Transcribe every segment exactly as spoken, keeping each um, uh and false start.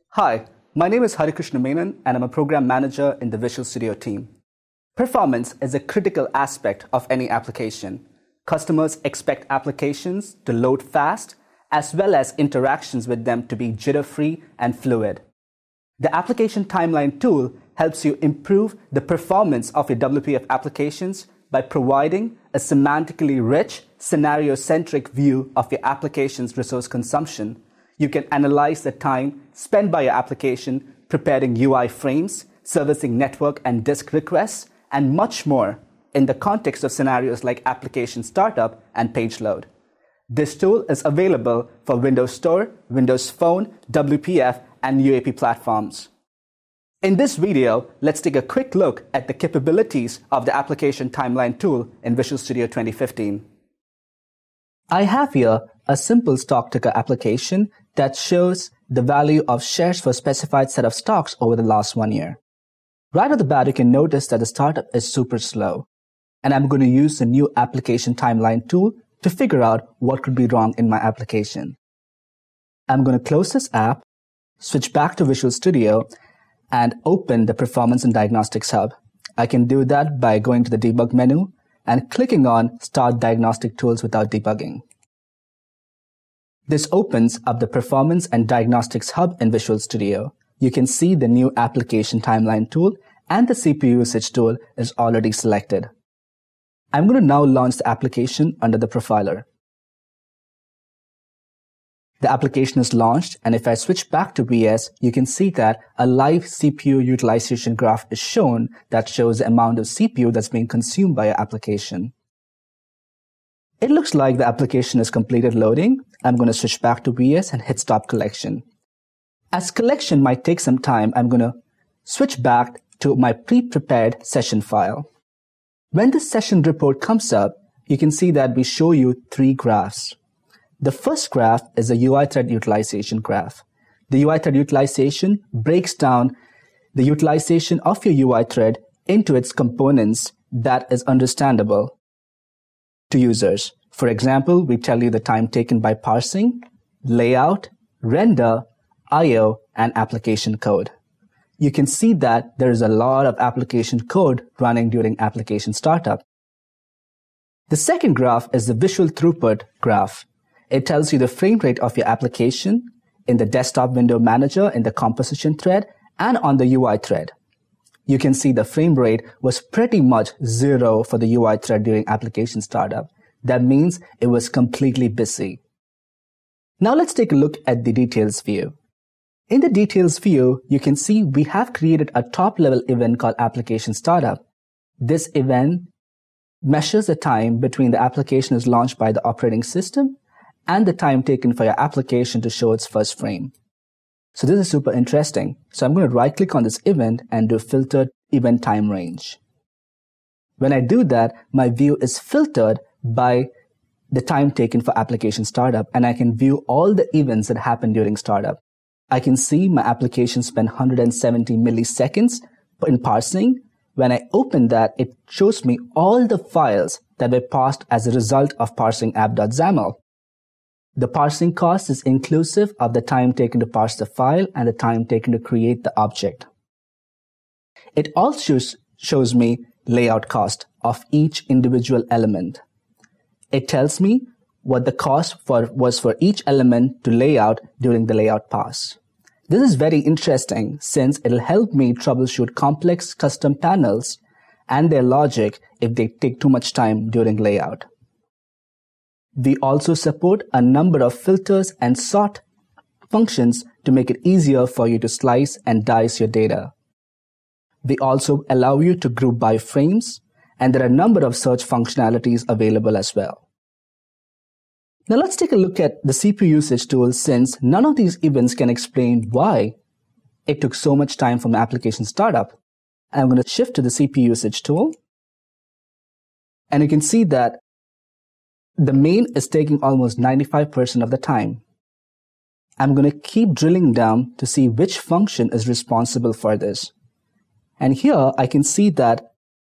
Hi, my name is Harikrishna Menon and I'm a program manager in the Visual Studio team. Performance is a critical aspect of any application. Customers expect applications to load fast as well as interactions with them to be jitter-free and fluid. The application timeline tool helps you improve the performance of your W P F applications by providing a semantically rich, scenario-centric view of your application's resource consumption. You can analyze the time spent by your application preparing U I frames, servicing network and disk requests, and much more in the context of scenarios like application startup and page load. This tool is available for Windows Store, Windows Phone, W P F, and U A P platforms. In this video, let's take a quick look at the capabilities of the application timeline tool in Visual Studio twenty fifteen. I have here a simple stock ticker application that shows the value of shares for a specified set of stocks over the last one year. Right off the bat, you can notice that the startup is super slow. And I'm going to use the new application timeline tool to figure out what could be wrong in my application. I'm going to close this app, switch back to Visual Studio, and open the Performance and Diagnostics Hub. I can do that by going to the Debug menu and clicking on Start Diagnostic Tools without debugging. This opens up the Performance and Diagnostics Hub in Visual Studio. You can see the new application timeline tool and the C P U usage tool is already selected. I'm going to now launch the application under the profiler. The application is launched, and if I switch back to V S, you can see that a live C P U utilization graph is shown that shows the amount of C P U that's being consumed by your application. It looks like the application is completed loading. I'm going to switch back to V S and hit Stop Collection. As collection might take some time, I'm going to switch back to my pre-prepared session file. When the session report comes up, you can see that we show you three graphs. The first graph is a U I thread utilization graph. The U I thread utilization breaks down the utilization of your U I thread into its components that is understandable to users. For example, we tell you the time taken by parsing, layout, render, I O, and application code. You can see that there is a lot of application code running during application startup. The second graph is the visual throughput graph. It tells you the frame rate of your application in the desktop window manager, in the composition thread, and on the U I thread. You can see the frame rate was pretty much zero for the U I thread during application startup. That means it was completely busy. Now let's take a look at the details view. In the details view, you can see we have created a top-level event called application startup. This event measures the time between the application is launched by the operating system and the time taken for your application to show its first frame. So this is super interesting. So I'm going to right-click on this event and do filtered event time range. When I do that, my view is filtered by the time taken for application startup, and I can view all the events that happen during startup. I can see my application spent one hundred seventy milliseconds in parsing. When I open that, it shows me all the files that were parsed as a result of parsing app.xaml. The parsing cost is inclusive of the time taken to parse the file and the time taken to create the object. It also shows me layout cost of each individual element. It tells me what the cost for was for each element to lay out during the layout pass. This is very interesting since it'll help me troubleshoot complex custom panels and their logic if they take too much time during layout. We also support a number of filters and sort functions to make it easier for you to slice and dice your data. We also allow you to group by frames, and there are a number of search functionalities available as well. Now let's take a look at the C P U usage tool, since none of these events can explain why it took so much time from the application startup. I'm going to shift to the C P U usage tool, and you can see that the main is taking almost ninety-five percent of the time. I'm going to keep drilling down to see which function is responsible for this. And here I can see that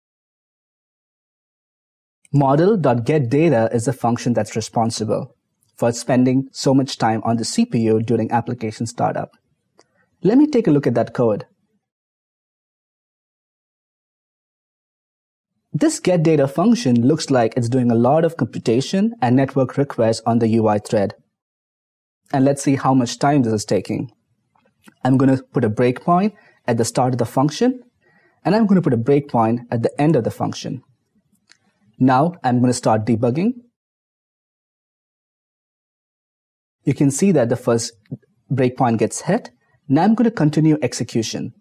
model.getData is the function that's responsible for spending so much time on the C P U during application startup. Let me take a look at that code. This getData function looks like it's doing a lot of computation and network requests on the U I thread. And let's see how much time this is taking. I'm going to put a breakpoint at the start of the function, and I'm going to put a breakpoint at the end of the function. Now I'm going to start debugging. You can see that the first breakpoint gets hit. Now I'm going to continue execution.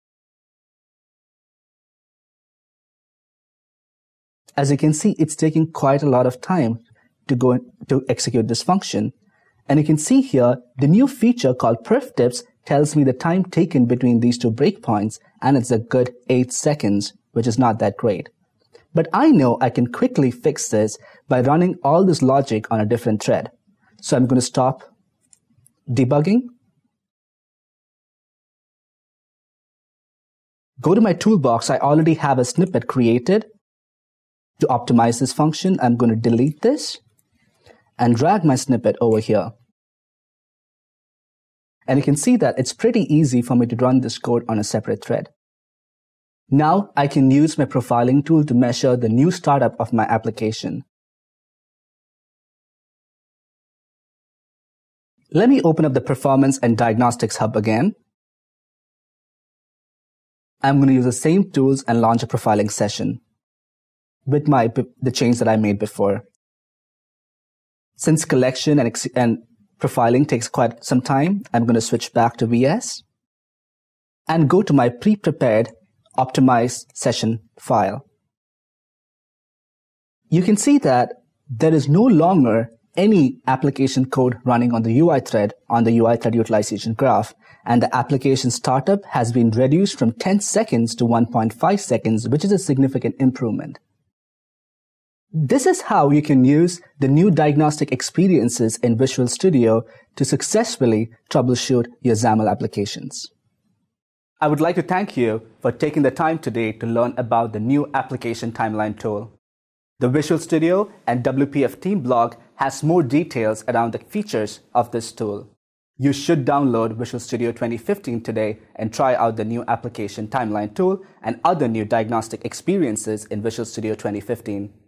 As you can see, it's taking quite a lot of time to go to execute this function. And you can see here, the new feature called perftips tells me the time taken between these two breakpoints, and it's a good eight seconds, which is not that great. But I know I can quickly fix this by running all this logic on a different thread. So I'm going to stop debugging. Go to my toolbox. I already have a snippet created. To optimize this function, I'm going to delete this and drag my snippet over here. And you can see that it's pretty easy for me to run this code on a separate thread. Now I can use my profiling tool to measure the new startup of my application. Let me open up the Performance and Diagnostics Hub again. I'm going to use the same tools and launch a profiling session with my the change that I made before. Since collection and, and profiling takes quite some time, I'm going to switch back to V S and go to my pre-prepared optimized session file. You can see that there is no longer any application code running on the U I thread on the U I thread utilization graph, and the application startup has been reduced from ten seconds to one point five seconds, which is a significant improvement. This is how you can use the new diagnostic experiences in Visual Studio to successfully troubleshoot your XAML applications. I would like to thank you for taking the time today to learn about the new application timeline tool. The Visual Studio and W P F team blog has more details around the features of this tool. You should download Visual Studio twenty fifteen today and try out the new application timeline tool and other new diagnostic experiences in Visual Studio twenty fifteen.